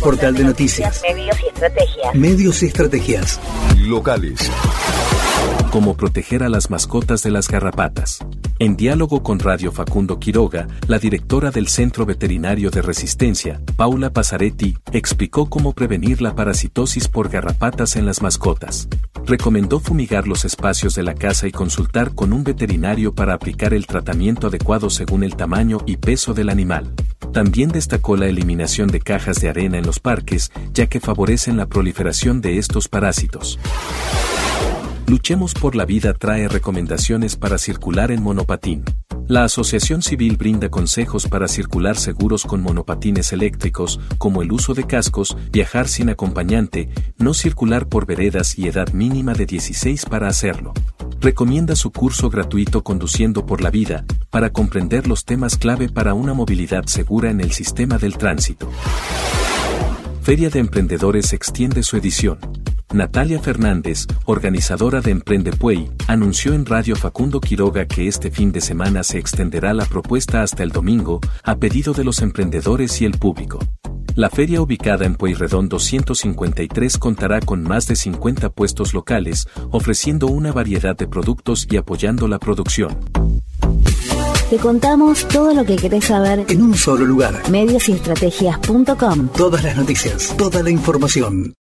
Portal de noticias. Medios y estrategias. Medios y estrategias. Locales. Cómo proteger a las mascotas de las garrapatas. En diálogo con Radio Facundo Quiroga, la directora del Centro Veterinario de Resistencia, Paula Passaretti, explicó cómo prevenir la parasitosis por garrapatas en las mascotas. Recomendó fumigar los espacios de la casa y consultar con un veterinario para aplicar el tratamiento adecuado según el tamaño y peso del animal. También destacó la eliminación de cajas de arena en los parques, ya que favorecen la proliferación de estos parásitos. Luchemos por la Vida trae recomendaciones para circular en monopatín. La Asociación Civil brinda consejos para circular seguros con monopatines eléctricos, como el uso de cascos, viajar sin acompañante, no circular por veredas y edad mínima de 16 para hacerlo. Recomienda su curso gratuito Conduciendo por la Vida, para comprender los temas clave para una movilidad segura en el sistema del tránsito. Feria de Emprendedores extiende su edición. Natalia Fernández, organizadora de Emprende Puey, anunció en Radio Facundo Quiroga que este fin de semana se extenderá la propuesta hasta el domingo, a pedido de los emprendedores y el público. La feria, ubicada en Pueyrredón 153, contará con más de 50 puestos locales, ofreciendo una variedad de productos y apoyando la producción. Te contamos todo lo que querés saber En un solo lugar. Mediosestrategias.com. Todas las noticias, toda la información.